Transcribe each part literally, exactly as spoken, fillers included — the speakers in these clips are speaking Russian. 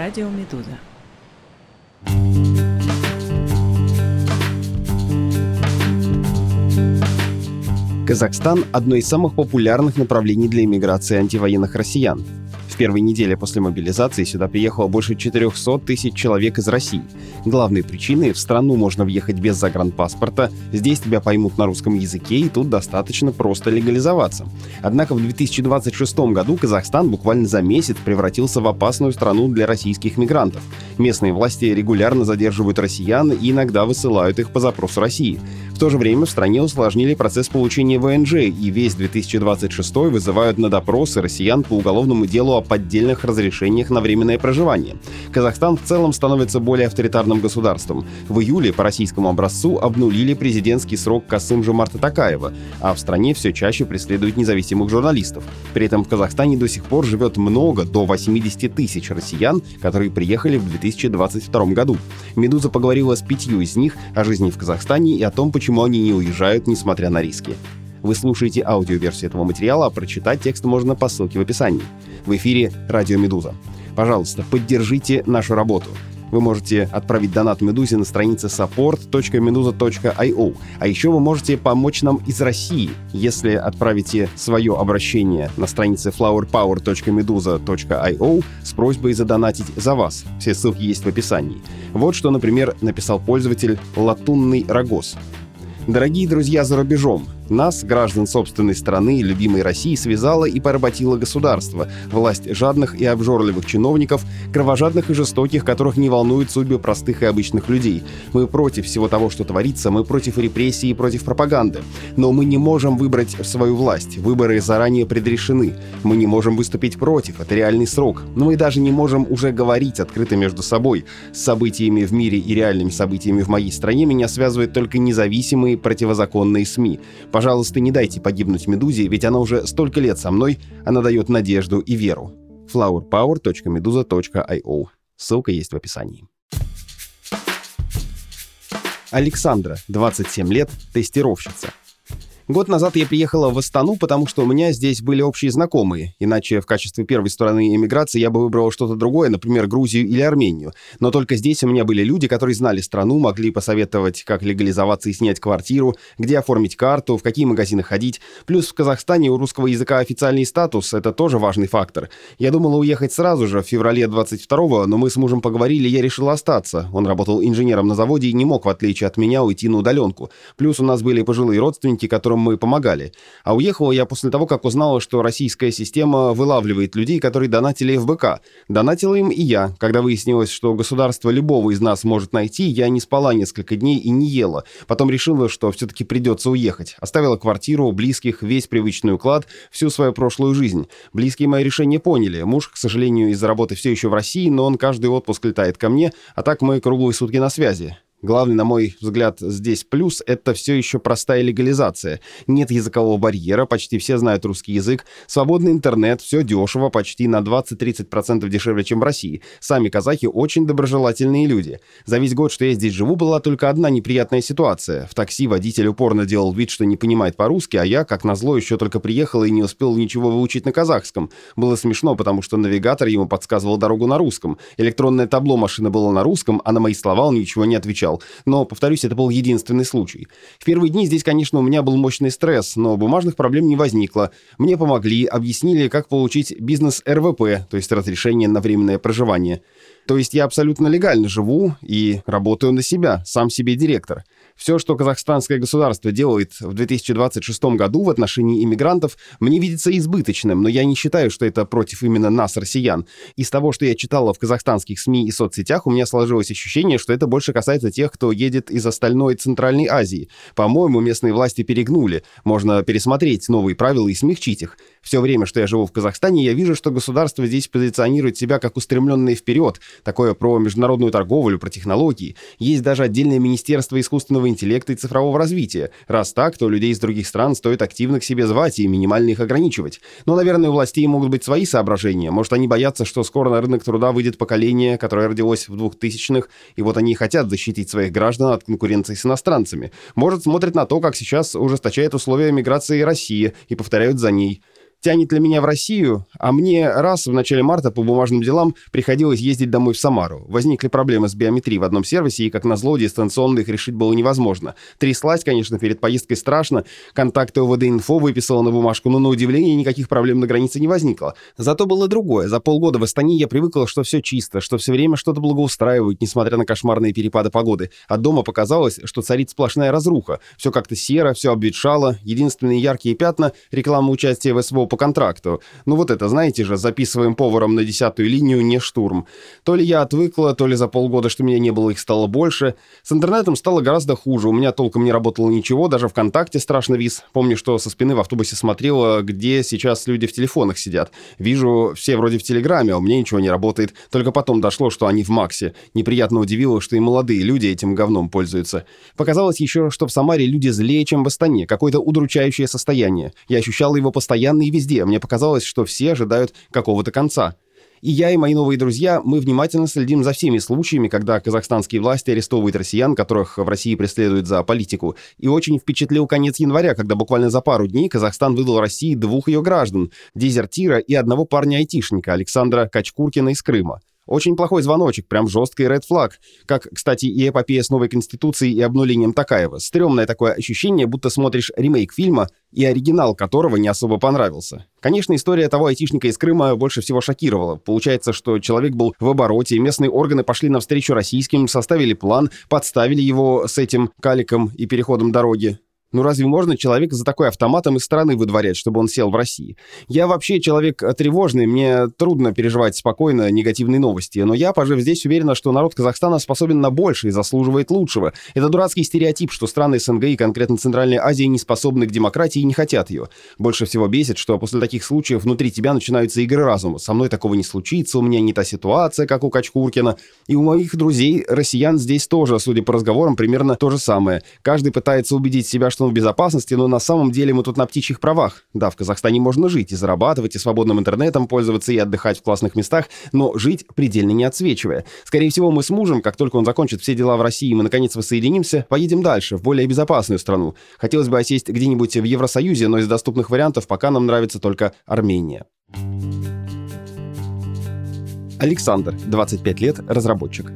Радио Медуза. Казахстан – одно из самых популярных направлений для эмиграции антивоенных россиян. В первой неделе после мобилизации сюда приехало больше четыреста тысяч человек из России. Главной причиной – в страну можно въехать без загранпаспорта, здесь тебя поймут на русском языке, и тут достаточно просто легализоваться. Однако в две тысячи двадцать шестом году Казахстан буквально за месяц превратился в опасную страну для российских мигрантов. Местные власти регулярно задерживают россиян и иногда высылают их по запросу России. В то же время в стране усложнили процесс получения вэ эн жэ, и весь две тысячи двадцать шестой вызывают на допросы россиян по уголовному делу о поддельных разрешениях на временное проживание. Казахстан в целом становится более авторитарным государством. В июле по российскому образцу обнулили президентский срок Касым-Жомарта Токаева, а в стране все чаще преследуют независимых журналистов. При этом в Казахстане до сих пор живет много, до восемьдесят тысяч россиян, которые приехали в две тысячи двадцать втором году. «Медуза» поговорила с пятью из них о жизни в Казахстане и о том, почему они не уезжают, несмотря на риски. Вы слушаете аудиоверсию этого материала, а прочитать текст можно по ссылке в описании. В эфире «Радио Медуза». Пожалуйста, поддержите нашу работу. Вы можете отправить донат Медузе на странице саппорт точка медуза точка ай о. А еще вы можете помочь нам из России, если отправите свое обращение на странице флауэр пауэр точка медуза точка ай о с просьбой задонатить за вас. Все ссылки есть в описании. Вот что, например, написал пользователь Латунный Рогоз. Дорогие друзья за рубежом, нас, граждан собственной страны и любимой России, связало и поработило государство, власть жадных и обжорливых чиновников, кровожадных и жестоких, которых не волнуют судьбы простых и обычных людей. Мы против всего того, что творится, мы против репрессий и против пропаганды. Но мы не можем выбрать свою власть, выборы заранее предрешены. Мы не можем выступить против, это реальный срок. Но мы даже не можем уже говорить открыто между собой. С событиями в мире и реальными событиями в моей стране меня связывают только независимые противозаконные СМИ. Пожалуйста, не дайте погибнуть «Медузе», ведь она уже столько лет со мной, она дает надежду и веру. флауэр пауэр точка медуза точка ай о. Ссылка есть в описании. Александра, двадцать семь лет, тестировщица. Год назад я приехала в Астану, потому что у меня здесь были общие знакомые. Иначе в качестве первой страны эмиграции я бы выбрала что-то другое, например, Грузию или Армению. Но только здесь у меня были люди, которые знали страну, могли посоветовать, как легализоваться и снять квартиру, где оформить карту, в какие магазины ходить. Плюс в Казахстане у русского языка официальный статус — это тоже важный фактор. Я думала уехать сразу же, в феврале двадцать второго, но мы с мужем поговорили, и я решила остаться. Он работал инженером на заводе и не мог, в отличие от меня, уйти на удаленку. Плюс у нас были пожилые родственники, которым мы помогали. А уехала я после того, как узнала, что российская система вылавливает людей, которые донатили эф бэ ка. Донатила им и я. Когда выяснилось, что государство любого из нас может найти, я не спала несколько дней и не ела. Потом решила, что все-таки придется уехать. Оставила квартиру, близких, весь привычный уклад, всю свою прошлую жизнь. Близкие мои решения поняли. Муж, к сожалению, из-за работы все еще в России, но он каждый отпуск летает ко мне, а так мы круглые сутки на связи. Главный, на мой взгляд, здесь плюс — это все еще простая легализация. Нет языкового барьера, почти все знают русский язык, свободный интернет, все дешево, почти на двадцать-тридцать процентов дешевле, чем в России. Сами казахи очень доброжелательные люди. За весь год, что я здесь живу, была только одна неприятная ситуация. В такси водитель упорно делал вид, что не понимает по-русски, а я, как назло, еще только приехала и не успел ничего выучить на казахском. Было смешно, потому что навигатор ему подсказывал дорогу на русском. Электронное табло машины было на русском, а на мои слова он ничего не отвечал. Но, повторюсь, это был единственный случай. В первые дни здесь, конечно, у меня был мощный стресс, но бумажных проблем не возникло. Мне помогли, объяснили, как получить бизнес-эр вэ пэ, то есть разрешение на временное проживание. То есть я абсолютно легально живу и работаю на себя, сам себе директор. Все, что казахстанское государство делает в две тысячи двадцать шестом году в отношении иммигрантов, мне видится избыточным, но я не считаю, что это против именно нас, россиян. Из того, что я читала в казахстанских СМИ и соцсетях, у меня сложилось ощущение, что это больше касается тех, кто едет из остальной Центральной Азии. По-моему, местные власти перегнули. Можно пересмотреть новые правила и смягчить их. Все время, что я живу в Казахстане, я вижу, что государство здесь позиционирует себя как устремленное вперед, такое про международную торговлю, про технологии. Есть даже отдельное министерство искусственного интеллекта и цифрового развития. Раз так, то людей из других стран стоит активно к себе звать и минимально их ограничивать. Но, наверное, у властей могут быть свои соображения. Может, они боятся, что скоро на рынок труда выйдет поколение, которое родилось в двухтысячных, и вот они хотят защитить своих граждан от конкуренции с иностранцами. Может, смотрят на то, как сейчас ужесточает условия миграции России, и повторяют за ней. Тянет ли меня в Россию? А мне раз в начале марта по бумажным делам приходилось ездить домой в Самару. Возникли проблемы с биометрией в одном сервисе, и, как назло, дистанционно их решить было невозможно. Тряслась, конечно, перед поездкой страшно. Контакты ОВД-инфо выписала на бумажку, но, на удивление, никаких проблем на границе не возникло. Зато было другое. За полгода в Астане я привыкла, что все чисто, что все время что-то благоустраивают, несмотря на кошмарные перепады погоды. А дома показалось, что царит сплошная разруха. Все как-то серо, все обветшало. Единственные яркие пятна — реклама участия в СВО по контракту. Ну вот это, знаете же, записываем поваром на десятую линию, не штурм. То ли я отвыкла, то ли за полгода, что меня не было, их стало больше. С интернетом стало гораздо хуже. У меня толком не работало ничего, даже ВКонтакте страшно вис. Помню, что со спины в автобусе смотрела, где сейчас люди в телефонах сидят. Вижу, все вроде в Телеграме, а у меня ничего не работает. Только потом дошло, что они в Максе. Неприятно удивило, что и молодые люди этим говном пользуются. Показалось еще, что в Самаре люди злее, чем в Астане. Какое-то удручающее состояние. Я ощущала его постоянно и везде. Мне показалось, что все ожидают какого-то конца. И я, и мои новые друзья, мы внимательно следим за всеми случаями, когда казахстанские власти арестовывают россиян, которых в России преследуют за политику. И очень впечатлил конец января, когда буквально за пару дней Казахстан выдал России двух ее граждан, дезертира и одного парня-айтишника, Александра Качкуркина из Крыма. Очень плохой звоночек, прям жесткий ред флаг. Как, кстати, и эпопея с новой конституцией и обнулением Токаева. Стремное такое ощущение, будто смотришь ремейк фильма, и оригинал которого не особо понравился. Конечно, история того айтишника из Крыма больше всего шокировала. Получается, что человек был в обороте, местные органы пошли навстречу российским, составили план, подставили его с этим каликом и переходом дороги. Ну разве можно человека за такой автоматом из страны выдворять, чтобы он сел в России? Я вообще человек тревожный, мне трудно переживать спокойно негативные новости, но я, пожив здесь, уверена, что народ Казахстана способен на большее и заслуживает лучшего. Это дурацкий стереотип, что страны СНГ и конкретно Центральной Азии не способны к демократии и не хотят ее. Больше всего бесит, что после таких случаев внутри тебя начинаются игры разума. Со мной такого не случится, у меня не та ситуация, как у Качкуркина. И у моих друзей, россиян, здесь тоже, судя по разговорам, примерно то же самое. Каждый пытается убедить себя, что он в безопасности, но на самом деле мы тут на птичьих правах. Да, в Казахстане можно жить и зарабатывать, и свободным интернетом пользоваться, и отдыхать в классных местах, но жить предельно не отсвечивая. Скорее всего, мы с мужем, как только он закончит все дела в России, и мы наконец воссоединимся, поедем дальше, в более безопасную страну. Хотелось бы осесть где-нибудь в Евросоюзе, но из доступных вариантов пока нам нравится только Армения. Александр, двадцать пять лет, разработчик.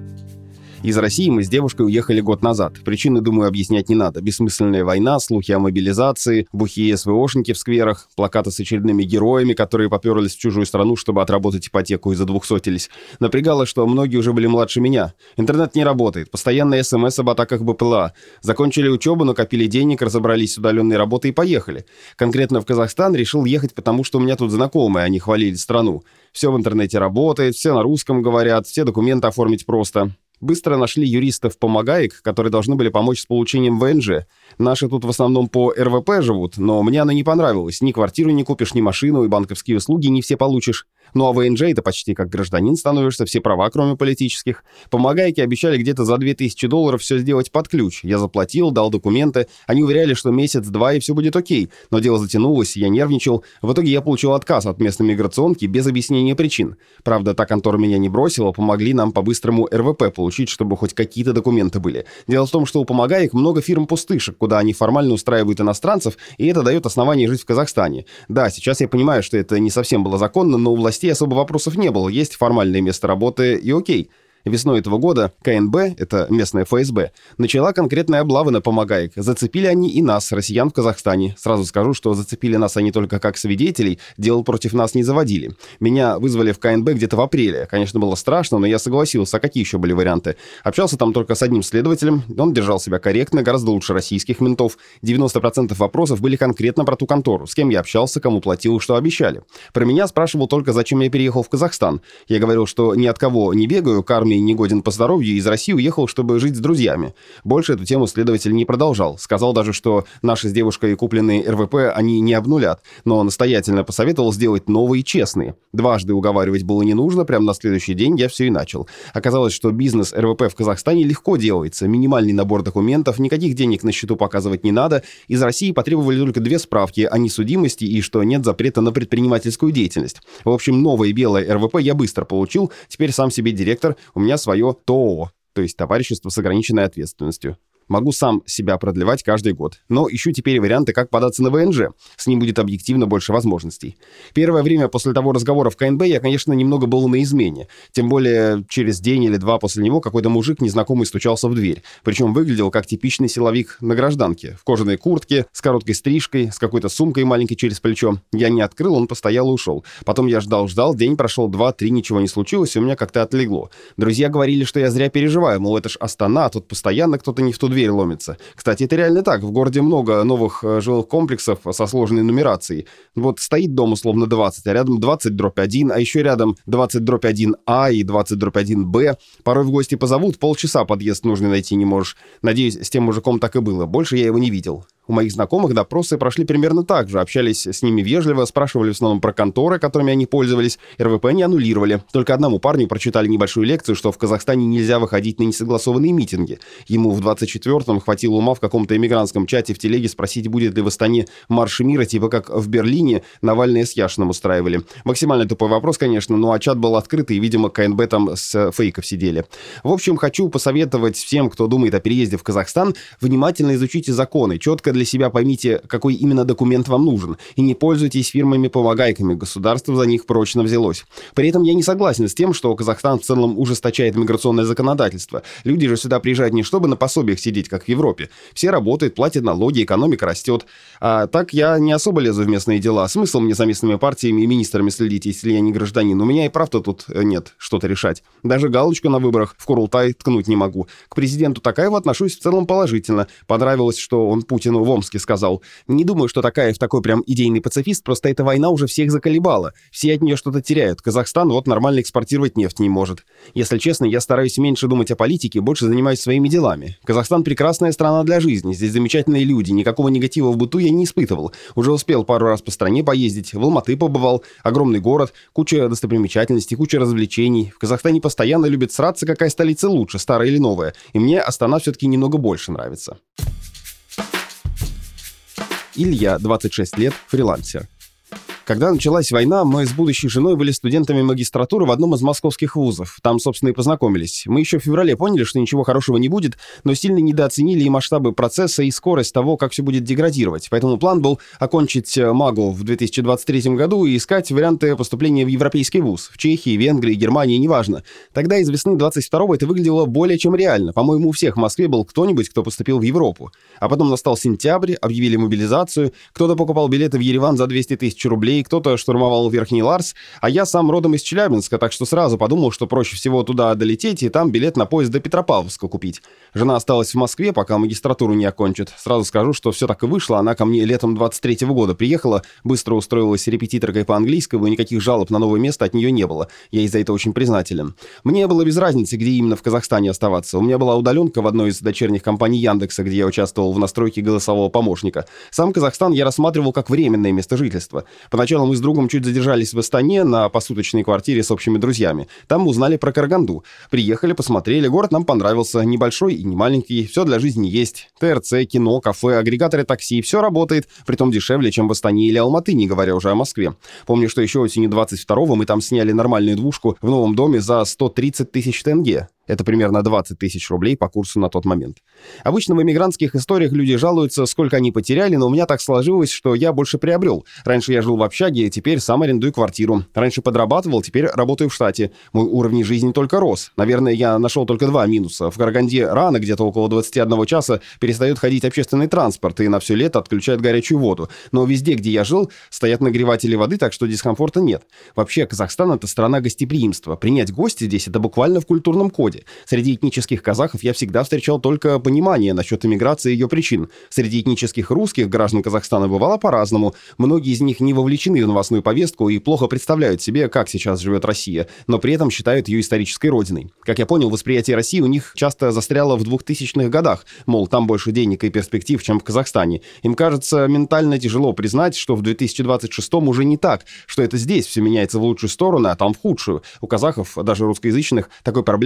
Из России мы с девушкой уехали год назад. Причины, думаю, объяснять не надо. Бессмысленная война, слухи о мобилизации, бухие СВОшники в скверах, плакаты с очередными героями, которые поперлись в чужую страну, чтобы отработать ипотеку и задвухсотились. Напрягало, что многие уже были младше меня. Интернет не работает, постоянные СМС об атаках БПЛА. Закончили учебу, накопили денег, разобрались с удаленной работой и поехали. Конкретно в Казахстан решил ехать, потому что у меня тут знакомые, они хвалили страну. Все в интернете работает, все на русском говорят, все документы оформить просто. Быстро нашли юристов-помогаек, которые должны были помочь с получением вэ эн жэ. Наши тут в основном по эр вэ пэ живут, но мне оно не понравилось. Ни квартиру не купишь, ни машину, и банковские услуги не все получишь. Ну а вэ эн жэ — это почти как гражданин становишься, все права, кроме политических. Помогайки обещали где-то за две тысячи долларов все сделать под ключ. Я заплатил, дал документы. Они уверяли, что месяц-два и все будет окей. Но дело затянулось, я нервничал. В итоге я получил отказ от местной миграционки без объяснения причин. Правда, та контора меня не бросила, помогли нам по-быстрому эр вэ пэ получить, чтобы хоть какие-то документы были. Дело в том, что у помогаек много фирм-пустышек, куда они формально устраивают иностранцев, и это дает основание жить в Казахстане. Да, сейчас я понимаю, что это не совсем было законно, но у властей особо вопросов не было. Есть формальное место работы и окей. Весной этого года ка эн бэ, это местная эф эс бэ, начала конкретные облавы на помогаек. Зацепили они и нас, россиян в Казахстане. Сразу скажу, что зацепили нас они только как свидетелей, дел против нас не заводили. Меня вызвали в ка эн бэ где-то в апреле. Конечно, было страшно, но я согласился. А какие еще были варианты? Общался там только с одним следователем. Он держал себя корректно, гораздо лучше российских ментов. девяносто процентов вопросов были конкретно про ту контору. С кем я общался, кому платил, что обещали. Про меня спрашивал только, зачем я переехал в Казахстан. Я говорил, что ни от кого не бегаю, к армии не годен по здоровью, и из России уехал, чтобы жить с друзьями. Больше эту тему следователь не продолжал. Сказал даже, что наши с девушкой купленные эр вэ пэ они не обнулят, но настоятельно посоветовал сделать новые честные. Дважды уговаривать было не нужно, прямо на следующий день я все и начал. Оказалось, что бизнес эр вэ пэ в Казахстане легко делается. Минимальный набор документов, никаких денег на счету показывать не надо. Из России потребовали только две справки о несудимости и что нет запрета на предпринимательскую деятельность. В общем, новое белое эр вэ пэ я быстро получил. Теперь сам себе директор, у меня свое то о о, то есть товарищество с ограниченной ответственностью. Могу сам себя продлевать каждый год. Но ищу теперь варианты, как податься на вэ эн жэ. С ним будет объективно больше возможностей. Первое время после того разговора в ка эн бэ я, конечно, немного был на измене. Тем более через день или два после него какой-то мужик незнакомый стучался в дверь. Причем выглядел как типичный силовик на гражданке. В кожаной куртке, с короткой стрижкой, с какой-то сумкой маленькой через плечо. Я не открыл, он постоял и ушел. Потом я ждал-ждал, день прошел, два-три, ничего не случилось, и у меня как-то отлегло. Друзья говорили, что я зря переживаю, мол, это ж Астана, а тут постоянно кто-то не в ту дверь ломится. Кстати, это реально так. В городе много новых э, жилых комплексов со сложной нумерацией. Вот стоит дом условно двадцать, а рядом двадцать дробь один, а еще рядом двадцать дробь один а и двадцать дробь один бэ. Порой в гости позовут, полчаса подъезд нужный найти не можешь. Надеюсь, с тем мужиком так и было. Больше я его не видел. У моих знакомых допросы прошли примерно так же. Общались с ними вежливо, спрашивали в основном про конторы, которыми они пользовались. эр вэ пэ не аннулировали. Только одному парню прочитали небольшую лекцию, что в Казахстане нельзя выходить на несогласованные митинги. Ему в двадцать четвёртом хватило ума в каком-то эмигрантском чате в телеге спросить, будет ли в Астане марш мира, типа как в Берлине Навальные с Яшиным устраивали. Максимально тупой вопрос, конечно, ну а чат был открытый, и, видимо, ка эн бэ там с фейков сидели. В общем, хочу посоветовать всем, кто думает о переезде в Казахстан, внимательно изучите законы, четко для себя поймите, какой именно документ вам нужен, и не пользуйтесь фирмами-помогайками, государство за них прочно взялось. При этом я не согласен с тем, что Казахстан в целом ужесточает миграционное законодательство. Люди же сюда приезжают не чтобы на пособиях сидеть, как в Европе. Все работают, платят налоги, экономика растет. А так я не особо лезу в местные дела. Смысл мне за местными партиями и министрами следить, если я не гражданин? У меня и прав-то тут нет что-то решать. Даже галочку на выборах в Курултай ткнуть не могу. К президенту Токаеву отношусь в целом положительно. Понравилось, что он Путину в Омске сказал. Не думаю, что Токаев такой прям идейный пацифист, просто эта война уже всех заколебала. Все от нее что-то теряют. Казахстан вот нормально экспортировать нефть не может. Если честно, я стараюсь меньше думать о политике, больше занимаюсь своими делами. Казахстан прекрасная страна для жизни, здесь замечательные люди, никакого негатива в быту я не испытывал. Уже успел пару раз по стране поездить, в Алматы побывал, огромный город, куча достопримечательностей, куча развлечений. В Казахстане постоянно любят сраться, какая столица лучше, старая или новая. И мне Астана все-таки немного больше нравится. Илья, двадцать шесть лет, фрилансер. Когда началась война, мы с будущей женой были студентами магистратуры в одном из московских вузов. Там, собственно, и познакомились. Мы еще в феврале поняли, что ничего хорошего не будет, но сильно недооценили и масштабы процесса, и скорость того, как все будет деградировать. Поэтому план был окончить МАГУ в две тысячи двадцать третьем году и искать варианты поступления в европейский вуз. В Чехии, Венгрии, Германии, неважно. Тогда из весны двадцать второго это выглядело более чем реально. По-моему, у всех в Москве был кто-нибудь, кто поступил в Европу. А потом настал сентябрь, объявили мобилизацию, кто-то покупал билеты в Ереван за двести тысяч рублей, кто-то штурмовал Верхний Ларс, а я сам родом из Челябинска, так что сразу подумал, что проще всего туда долететь и там билет на поезд до Петропавловска купить. Жена осталась в Москве, пока магистратуру не окончит. Сразу скажу, что все так и вышло. Она ко мне летом двадцать третьего года приехала, быстро устроилась репетиторкой по английскому, и никаких жалоб на новое место от нее не было. Я ей за это очень признателен. Мне было без разницы, где именно в Казахстане оставаться. У меня была удаленка в одной из дочерних компаний Яндекса, где я участвовал в настройке голосового помощника. Сам Казахстан я рассматривал как временное место жительства. Поначалу мы с другом чуть задержались в Астане на посуточной квартире с общими друзьями. Там мы узнали про Караганду. Приехали, посмотрели, город нам понравился. Небольшой и не маленький, все для жизни есть. тэ эр цэ, кино, кафе, агрегаторы такси, все работает, притом дешевле, чем в Астане или Алматы, не говоря уже о Москве. Помню, что еще осенью двадцать второго мы там сняли нормальную двушку в новом доме за сто тридцать тысяч тенге. Это примерно двадцать тысяч рублей по курсу на тот момент. Обычно в эмигрантских историях люди жалуются, сколько они потеряли, но у меня так сложилось, что я больше приобрел. Раньше я жил в общаге, теперь сам арендую квартиру. Раньше подрабатывал, теперь работаю в штате. Мой уровень жизни только рос. Наверное, я нашел только два минуса. В Караганде рано, где-то около двадцати одного часа, перестает ходить общественный транспорт и на все лето отключают горячую воду. Но везде, где я жил, стоят нагреватели воды, так что дискомфорта нет. Вообще, Казахстан — это страна гостеприимства. Принять гостя здесь — это буквально в культурном коде. Среди этнических казахов я всегда встречал только понимание насчет иммиграции и ее причин. Среди этнических русских граждан Казахстана бывало по-разному. Многие из них не вовлечены в новостную повестку и плохо представляют себе, как сейчас живет Россия, но при этом считают ее исторической родиной. Как я понял, восприятие России у них часто застряло в двухтысячных годах, мол, там больше денег и перспектив, чем в Казахстане. Им кажется ментально тяжело признать, что в две тысячи двадцать шестом уже не так, что это здесь все меняется в лучшую сторону, а там в худшую. У казахов, даже русскоязычных, такой проблемы, как мне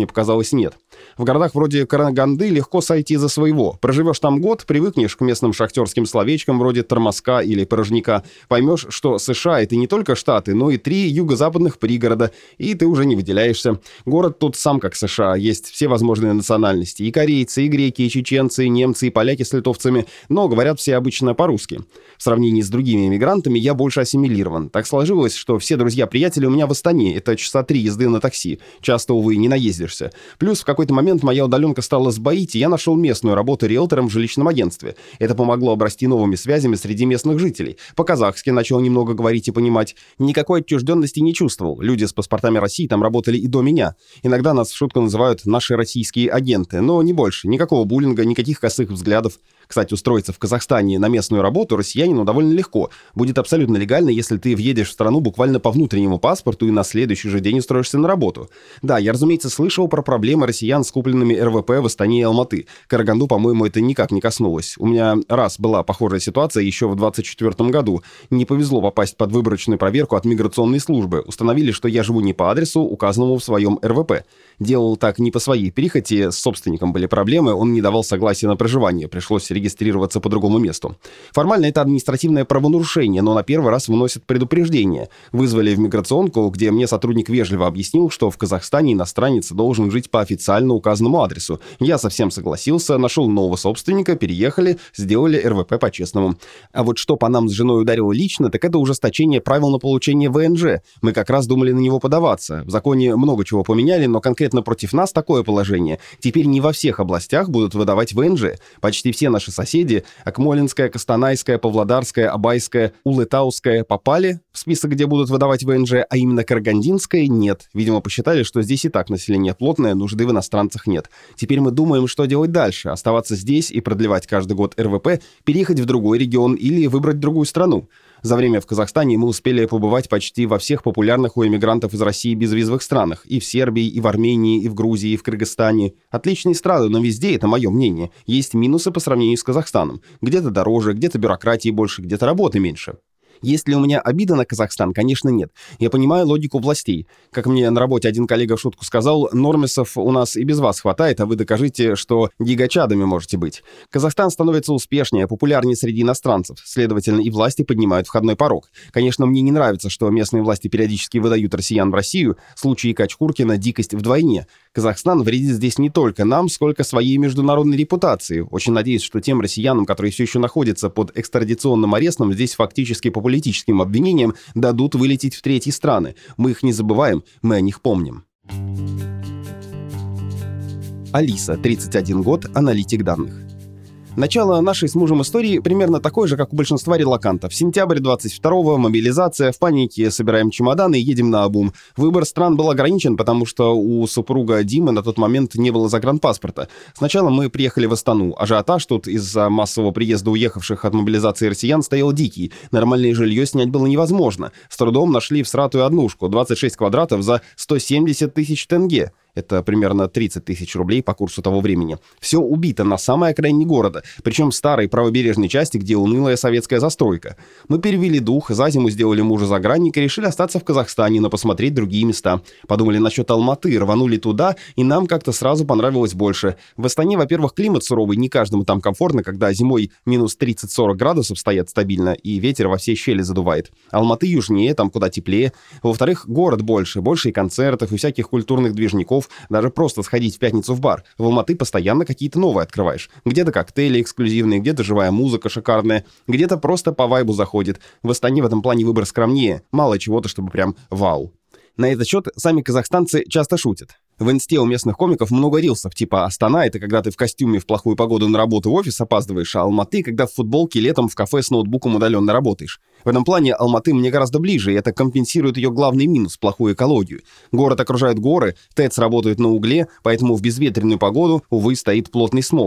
показалось, нет. В городах вроде Караганды легко сойти за своего. Проживешь там год, привыкнешь к местным шахтерским словечкам вроде тормозка или порожняка, поймешь, что США — это не только Штаты, но и три юго-западных пригорода, и ты уже не выделяешься. Город тут сам как США, есть все возможные национальности. И корейцы, и греки, и чеченцы, и немцы, и поляки с литовцами, но говорят все обычно по-русски. В сравнении с другими эмигрантами я больше ассимилирован. Так сложилось, что все друзья-приятели у меня в Астане, это часа три езды на такси. Часто, увы, не наездишься. Плюс в какой-то момент моя удаленка стала сбоить, и я нашел местную работу риэлтором в жилищном агентстве. Это помогло обрасти новыми связями среди местных жителей. По-казахски начал немного говорить и понимать. Никакой отчужденности не чувствовал. Люди с паспортами России там работали и до меня. Иногда нас в шутку называют «наши российские агенты», но не больше. Никакого буллинга, никаких косых взглядов. Кстати, устроиться в Казахстане на местную работу россиянину довольно легко. Будет абсолютно легально, если ты въедешь в страну буквально по внутреннему паспорту и на следующий же день устроишься на работу. Да, я, разумеется, слышал про проблемы россиян с купленными эр вэ пэ в Астане и Алматы. Караганду, по-моему, это никак не коснулось. У меня раз была похожая ситуация еще в двадцать четвёртом году. Не повезло попасть под выборочную проверку от миграционной службы. Установили, что я живу не по адресу, указанному в своем эр вэ пэ. Делал так не по своей прихоти, с собственником были проблемы, он не давал согласия на проживание, пришлось регистрироваться по другому месту. Формально это административное правонарушение, но на первый раз выносят предупреждение. Вызвали в миграционку, где мне сотрудник вежливо объяснил, что в Казахстане иностранец должен жить по официально указанному адресу. Я совсем согласился, нашел нового собственника, переехали, сделали эр вэ пэ по-честному. А вот что по нам с женой ударило лично, так это ужесточение правил на получение вэ эн жэ. Мы как раз думали на него подаваться. В законе много чего поменяли, но конкретно против нас такое положение. Теперь не во всех областях будут выдавать вэ эн жэ. Почти все наши соседи — Акмолинская, Костанайская, Павлодарская, Абайская, Улытауская — попали в список, где будут выдавать вэ эн жэ, а именно Карагандинская — нет. Видимо, посчитали, что здесь и так население плотное, нужды в иностранцах нет. Теперь мы думаем, что делать дальше. Оставаться здесь и продлевать каждый год эр вэ пэ, переехать в другой регион или выбрать другую страну. За время в Казахстане мы успели побывать почти во всех популярных у эмигрантов из России безвизовых странах. И в Сербии, и в Армении, и в Грузии, и в Кыргызстане. Отличные страны, но везде, это мое мнение, есть минусы по сравнению с Казахстаном. Где-то дороже, где-то бюрократии больше, где-то работы меньше. Есть ли у меня обида на Казахстан? Конечно, нет. Я понимаю логику властей. Как мне на работе один коллега в шутку сказал, нормисов у нас и без вас хватает, а вы докажите, что гигачадами можете быть. Казахстан становится успешнее, популярнее среди иностранцев. Следовательно, и власти поднимают входной порог. Конечно, мне не нравится, что местные власти периодически выдают россиян в Россию. Случаи Качкуркина — дикость вдвойне. Казахстан вредит здесь не только нам, сколько своей международной репутации. Очень надеюсь, что тем россиянам, которые все еще находятся под экстрадиционным арестом, здесь фактически по политическим обвинениям дадут вылететь в третьи страны. Мы их не забываем, мы о них помним. Алиса, тридцать один год, аналитик данных. Начало нашей с мужем истории примерно такое же, как у большинства релокантов. Сентябрь двадцать второго, мобилизация, в панике, собираем чемоданы и едем на обум. Выбор стран был ограничен, потому что у супруга Димы на тот момент не было загранпаспорта. Сначала мы приехали в Астану. Ажиотаж тут из-за массового приезда уехавших от мобилизации россиян стоял дикий. Нормальное жилье снять было невозможно. С трудом нашли в Саратове однушку, двадцать шесть квадратов за сто семьдесят тысяч тенге. Это примерно тридцать тысяч рублей по курсу того времени. Все убито на самой окраине города, причем в старой правобережной части, где унылая советская застройка. Мы перевели дух, за зиму сделали мужа загранника и решили остаться в Казахстане, но посмотреть другие места. Подумали насчет Алматы, рванули туда, и нам как-то сразу понравилось больше. В Астане, во-первых, климат суровый, не каждому там комфортно, когда зимой минус тридцать-сорок градусов стоят стабильно, и ветер во все щели задувает. Алматы южнее, там куда теплее. Во-вторых, город больше, больше и концертов, и всяких культурных движников. Даже просто сходить в пятницу в бар. В Алматы постоянно какие-то новые открываешь. Где-то коктейли эксклюзивные, где-то живая музыка шикарная, где-то просто по вайбу заходит. В Астане в этом плане выбор скромнее. Мало чего-то, чтобы прям вау. На этот счет сами казахстанцы часто шутят. В инсте у местных комиков много рилсов, типа «Астана» — это когда ты в костюме в плохую погоду на работу в офис опаздываешь, а Алматы — когда в футболке летом в кафе с ноутбуком удаленно работаешь. В этом плане Алматы мне гораздо ближе, и это компенсирует ее главный минус — плохую экологию. Город окружают горы, ТЭЦ работают на угле, поэтому в безветренную погоду, увы, стоит плотный смог.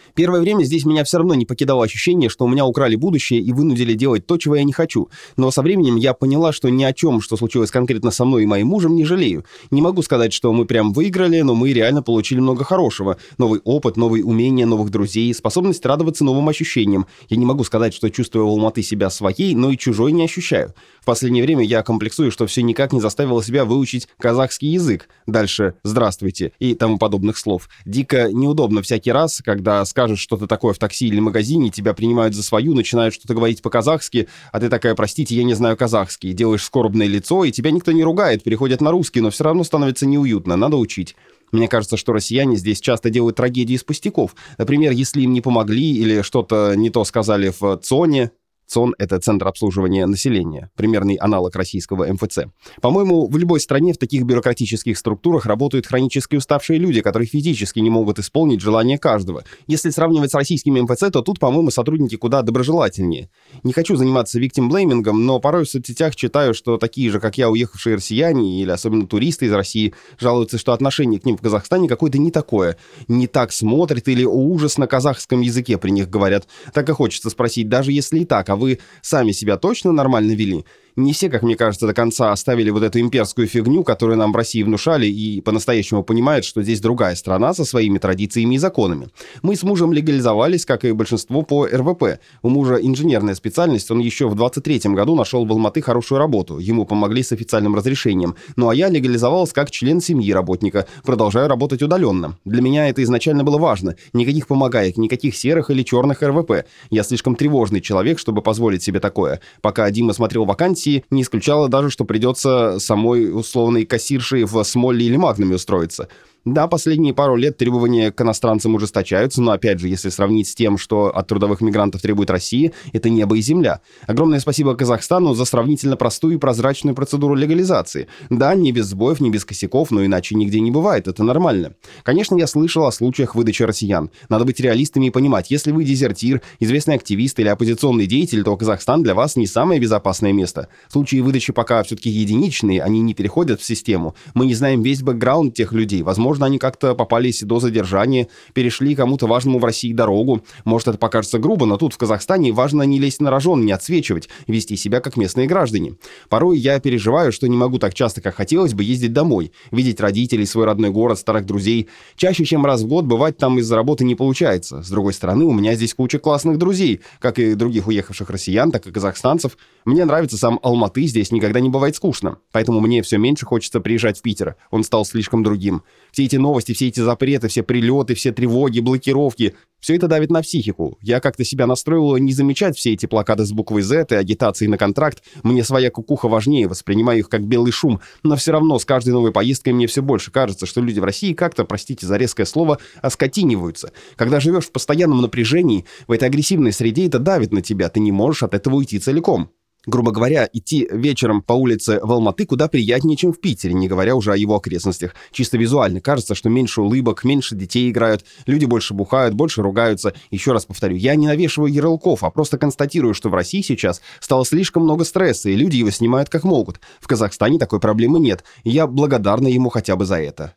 Первое время здесь меня все равно не покидало ощущение, что у меня украли будущее и вынудили делать то, чего я не хочу. Но со временем я поняла, что ни о чем, что случилось конкретно со мной и моим мужем, не жалею. Не могу сказать, что мы прям выиграли, но мы реально получили много хорошего. Новый опыт, новые умения, новых друзей, способность радоваться новым ощущениям. Я не могу сказать, что чувствую в Алматы себя своей, но и чужой не ощущаю. В последнее время я комплексую, что все никак не заставило себя выучить казахский язык. Дальше «здравствуйте» и тому подобных слов. Дико неудобно всякий раз, когда скажешь что-то такое в такси или магазине, тебя принимают за свою, начинают что-то говорить по-казахски, а ты такая: простите, я не знаю казахский. Делаешь скорбное лицо, и тебя никто не ругает, переходят на русский, но все равно становится неуютно, надо учить. Мне кажется, что россияне здесь часто делают трагедии из пустяков. Например, если им не помогли или что-то не то сказали в ЦОНе. ЦОН — это Центр обслуживания населения, примерный аналог российского эм эф цэ. По-моему, в любой стране в таких бюрократических структурах работают хронически уставшие люди, которые физически не могут исполнить желания каждого. Если сравнивать с российскими эм эф цэ, то тут, по-моему, сотрудники куда доброжелательнее. Не хочу заниматься виктимблеймингом, но порой в соцсетях читаю, что такие же, как я, уехавшие россияне или особенно туристы из России жалуются, что отношение к ним в Казахстане какое-то не такое. Не так смотрят или «О, ужас» на казахском языке при них говорят. Так и хочется спросить, даже если и так, а вы сами себя точно нормально вели? Не все, как мне кажется, до конца оставили вот эту имперскую фигню, которую нам в России внушали, и по-настоящему понимают, что здесь другая страна со своими традициями и законами. Мы с мужем легализовались, как и большинство, по эр вэ пэ. У мужа инженерная специальность, он еще в двадцать третьем году нашел в Алматы хорошую работу, ему помогли с официальным разрешением. Ну а я легализовалась как член семьи работника, продолжаю работать удаленно. Для меня это изначально было важно. Никаких помогаек, никаких серых или черных эр вэ пэ. Я слишком тревожный человек, чтобы позволить себе такое. Пока Дима смотрел вакансии, не исключала даже, что придется самой условной кассиршей в Смолле или Магнуме устроиться. Да, последние пару лет требования к иностранцам ужесточаются, но, опять же, если сравнить с тем, что от трудовых мигрантов требует Россия, это небо и земля. Огромное спасибо Казахстану за сравнительно простую и прозрачную процедуру легализации. Да, не без сбоев, не без косяков, но иначе нигде не бывает, это нормально. Конечно, я слышал о случаях выдачи россиян. Надо быть реалистами и понимать, если вы дезертир, известный активист или оппозиционный деятель, то Казахстан для вас не самое безопасное место. Случаи выдачи пока все-таки единичные, они не переходят в систему. Мы не знаем весь бэкграунд тех людей, возможно, Возможно, они как-то попались до задержания, перешли кому-то важному в России дорогу. Может, это покажется грубо, но тут, в Казахстане, важно не лезть на рожон, не отсвечивать, вести себя как местные граждане. Порой я переживаю, что не могу так часто, как хотелось бы, ездить домой, видеть родителей, свой родной город, старых друзей. Чаще, чем раз в год, бывать там из-за работы не получается. С другой стороны, у меня здесь куча классных друзей, как и других уехавших россиян, так и казахстанцев. Мне нравится сам Алматы, здесь никогда не бывает скучно. Поэтому мне все меньше хочется приезжать в Питер. Он стал слишком другим. Все эти новости, все эти запреты, все прилеты, все тревоги, блокировки — все это давит на психику. Я как-то себя настроила не замечать все эти плакаты с буквой Z и агитации на контракт. Мне своя кукуха важнее, воспринимаю их как белый шум. Но все равно с каждой новой поездкой мне все больше кажется, что люди в России как-то, простите за резкое слово, оскотиниваются. Когда живешь в постоянном напряжении, в этой агрессивной среде, это давит на тебя, ты не можешь от этого уйти целиком. Грубо говоря, идти вечером по улице в Алматы куда приятнее, чем в Питере, не говоря уже о его окрестностях. Чисто визуально кажется, что меньше улыбок, меньше детей играют, люди больше бухают, больше ругаются. Еще раз повторю, я не навешиваю ярлыков, а просто констатирую, что в России сейчас стало слишком много стресса, и люди его снимают как могут. В Казахстане такой проблемы нет, и я благодарна ему хотя бы за это.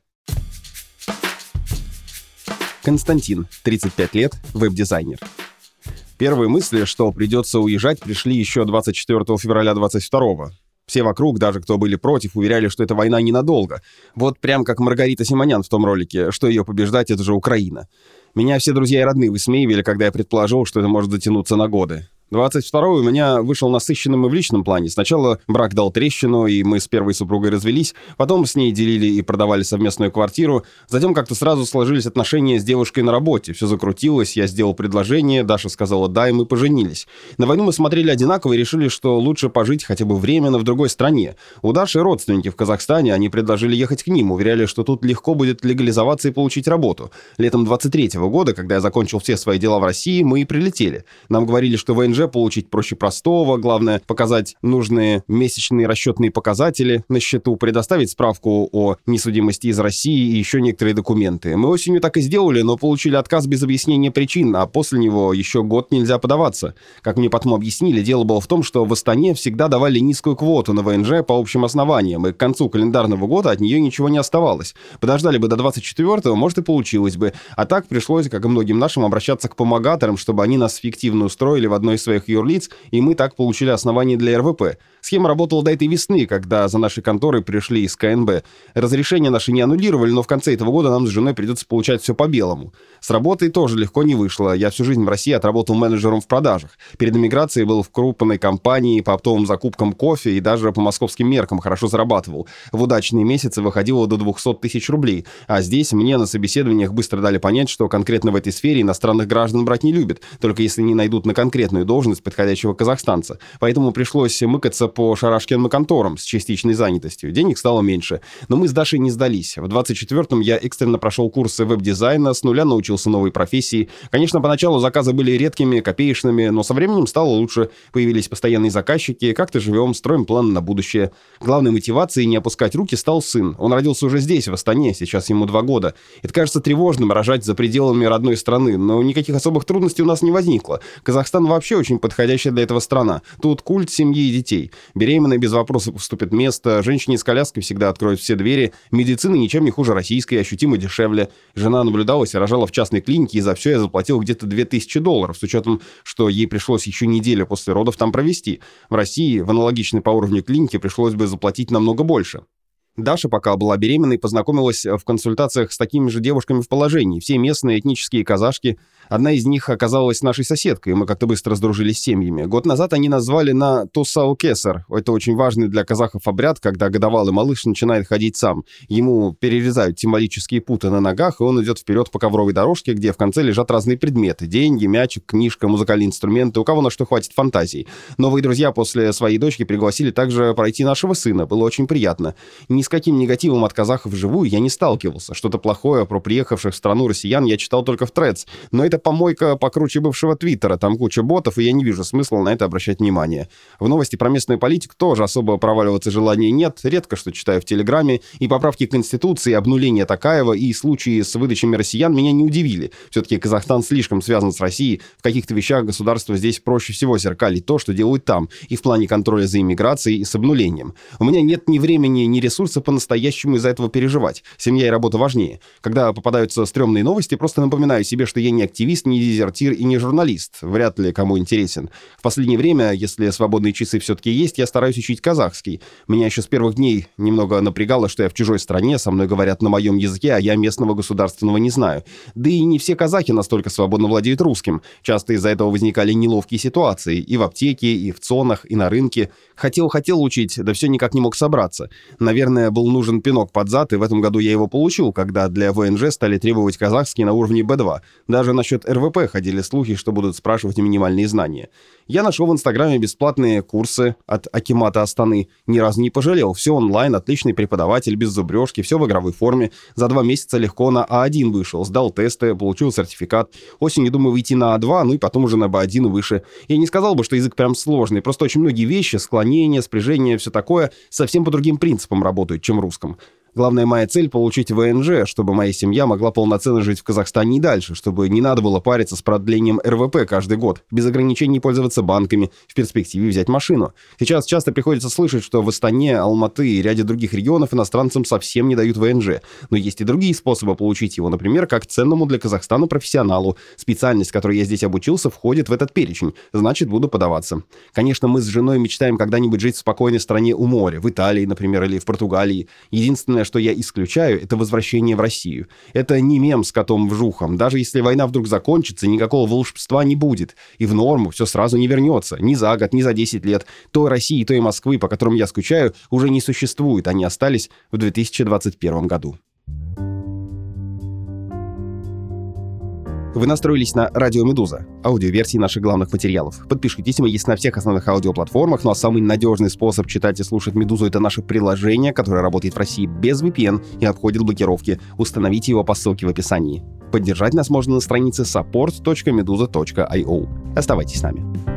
Константин, тридцать пять лет, веб-дизайнер. Первые мысли, что придется уезжать, пришли еще двадцать четвёртого февраля двадцать второго. Все вокруг, даже кто были против, уверяли, что эта война ненадолго. Вот прям как Маргарита Симонян в том ролике, что ее побеждать — это же Украина. Меня все друзья и родные высмеивали, когда я предположил, что это может затянуться на годы. двадцать второй у меня вышел насыщенным и в личном плане. Сначала брак дал трещину, и мы с первой супругой развелись. Потом с ней делили и продавали совместную квартиру. Затем как-то сразу сложились отношения с девушкой на работе. Все закрутилось, я сделал предложение, Даша сказала «да», и мы поженились. На войну мы смотрели одинаково и решили, что лучше пожить хотя бы временно в другой стране. У Даши родственники в Казахстане, они предложили ехать к ним, уверяли, что тут легко будет легализоваться и получить работу. Летом двадцать третьего года, когда я закончил все свои дела в России, мы и прилетели. Нам говорили, что вэ эн ВНЖ получить проще простого. Главное — показать нужные месячные расчетные показатели на счету, предоставить справку о несудимости из России и еще некоторые документы. Мы осенью так и сделали, но получили отказ без объяснения причин, а после него еще год нельзя подаваться. Как мне потом объяснили, дело было в том, что в Астане всегда давали низкую квоту на ВНЖ по общим основаниям, и к концу календарного года от нее ничего не оставалось. Подождали бы до двадцать четвёртого, может, и получилось бы. А так пришлось, как и многим нашим, обращаться к помогаторам, чтобы они нас фиктивно устроили в одной из своих юрлиц, и мы так получили основание для эр вэ пэ. Схема работала до этой весны, когда за нашей конторой пришли из ка эн бэ. Разрешение наши не аннулировали, но в конце этого года нам с женой придется получать все по белому. С работой тоже легко не вышло. Я всю жизнь в России отработал менеджером в продажах. Перед эмиграцией был в крупной компании по оптовым закупкам кофе и даже по московским меркам хорошо зарабатывал. В удачные месяцы выходило до двухсот тысяч рублей. А здесь мне на собеседованиях быстро дали понять, что конкретно в этой сфере иностранных граждан брать не любят, только если не найдут на конкретную должность подходящего казахстанца. Поэтому пришлось мыкаться по шарашкиным конторам с частичной занятостью. Денег стало меньше. Но мы с Дашей не сдались. В двадцать четвёртом я экстренно прошел курсы веб-дизайна, с нуля научился новой профессии. Конечно, поначалу заказы были редкими, копеечными, но со временем стало лучше. Появились постоянные заказчики, как-то живем, строим планы на будущее. Главной мотивацией не опускать руки стал сын. Он родился уже здесь, в Астане, сейчас ему два года. Это кажется тревожным рожать за пределами родной страны, но никаких особых трудностей у нас не возникло. Казахстан вообще очень подходящая для этого страна. Тут культ семьи и детей. Беременная без вопросов уступит место, женщине с коляской всегда откроют все двери, медицина ничем не хуже российской, ощутимо дешевле. Жена наблюдалась и рожала в частной клинике, и за все я заплатил где-то две тысячи долларов, с учетом, что ей пришлось еще неделю после родов там провести. В России в аналогичной по уровню клинике пришлось бы заплатить намного больше. Даша, пока была беременной, познакомилась в консультациях с такими же девушками в положении. Все местные этнические казашки. Одна из них оказалась нашей соседкой, и мы как-то быстро сдружились с семьями. Год назад они назвали на Тусау-Кесар. Это очень важный для казахов обряд, когда годовалый малыш начинает ходить сам. Ему перерезают символические путы на ногах, и он идет вперед по ковровой дорожке, где в конце лежат разные предметы. Деньги, мячик, книжка, музыкальные инструменты. У кого на что хватит фантазии. Новые друзья после своей дочки пригласили также пройти нашего сына. Было очень приятно. Ни с каким негативом от казахов вживую я не сталкивался. Что-то плохое про приехавших в страну россиян я читал только в Threads. Но это помойка покруче бывшего Твиттера. Там куча ботов, и я не вижу смысла на это обращать внимание. В новости про местную политику тоже особо проваливаться желания нет. Редко что читаю в Телеграме. И поправки к Конституции, обнуление Токаева и случаи с выдачами россиян меня не удивили. Все-таки Казахстан слишком связан с Россией. В каких-то вещах государство здесь проще всего зеркалить то, что делают там. И в плане контроля за иммиграцией, и с обнулением. У меня нет ни времени, ни ресурсов по-настоящему из-за этого переживать. Семья и работа важнее. Когда попадаются стрёмные новости, просто напоминаю себе, что я не активист, не дезертир и не журналист. Вряд ли кому интересен. В последнее время, если свободные часы все-таки есть, я стараюсь учить казахский. Меня еще с первых дней немного напрягало, что я в чужой стране, со мной говорят на моем языке, а я местного государственного не знаю. Да и не все казахи настолько свободно владеют русским. Часто из-за этого возникали неловкие ситуации. И в аптеке, и в цонах, и на рынке. Хотел-хотел учить, да все никак не мог собраться. Наверное, был нужен пинок под зад, и в этом году я его получил, когда для ВНЖ стали требовать казахский на уровне бэ два. Даже насчет эр вэ пэ ходили слухи, что будут спрашивать минимальные знания. Я нашел в Инстаграме бесплатные курсы от Акимата Астаны. Ни разу не пожалел. Все онлайн, отличный преподаватель, без зубрежки, все в игровой форме. За два месяца легко на а один вышел, сдал тесты, получил сертификат. Осенью думаю выйти на а два, ну и потом уже на бэ один и выше. Я не сказал бы, что язык прям сложный, просто очень многие вещи, склонения, спряжения, все такое, совсем по другим принципам работают, чем в русском. Главная моя цель — получить вэ эн жэ, чтобы моя семья могла полноценно жить в Казахстане и дальше, чтобы не надо было париться с продлением эр вэ пэ каждый год, без ограничений пользоваться банками, в перспективе взять машину. Сейчас часто приходится слышать, что в Астане, Алматы и ряде других регионов иностранцам совсем не дают вэ эн жэ. Но есть и другие способы получить его, например, как ценному для Казахстана профессионалу. Специальность, которой я здесь обучился, входит в этот перечень, значит, буду подаваться. Конечно, мы с женой мечтаем когда-нибудь жить в спокойной стране у моря, в Италии, например, или в Португалии. Единственное, что я исключаю, это возвращение в Россию. Это не мем с котом вжухом. Даже если война вдруг закончится, никакого волшебства не будет. И в норму все сразу не вернется. Ни за год, ни за десять лет. Той России, той Москвы, по которым я скучаю, уже не существует. Они остались в две тысячи двадцать первом году. Вы настроились на Радио Медуза, аудиоверсии наших главных материалов. Подпишитесь, мы есть на всех основных аудиоплатформах, ну а самый надежный способ читать и слушать Медузу — это наше приложение, которое работает в России без ви пи эн и обходит блокировки. Установите его по ссылке в описании. Поддержать нас можно на странице support точка meduza точка ай о. Оставайтесь с нами.